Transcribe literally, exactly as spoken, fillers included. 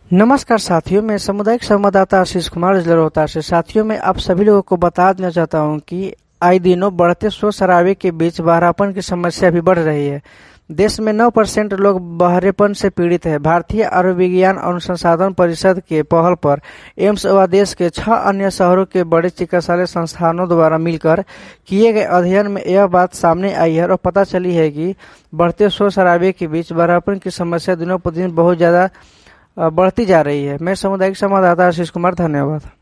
नमस्कार साथियों, मैं सामुदायिक संवाददाता आशीष कुमार जलोता से। साथियों, मैं आप सभी लोगों को बता देना चाहता हूं कि आए दिनों बढ़ते शोर शराबे के बीच बहरापन की समस्या भी बढ़ रही है। देश में नौ परसेंट लोग बहरेपन से पीड़ित है। भारतीय आयुर्विज्ञान अनुसंधान परिषद के पहल पर एम्स व देश के छह अन्य शहरों के बड़े चिकित्सालय संस्थानों द्वारा मिलकर किए गए अध्ययन में यह बात सामने आई है और पता चली है कि बढ़ते शोर शराबे के बीच बहरापन की समस्या दिनों पर दिन बहुत ज्यादा बढ़ती जा रही है। मैं सामुदायिक संवाददाता आशीष कुमार, धन्यवाद।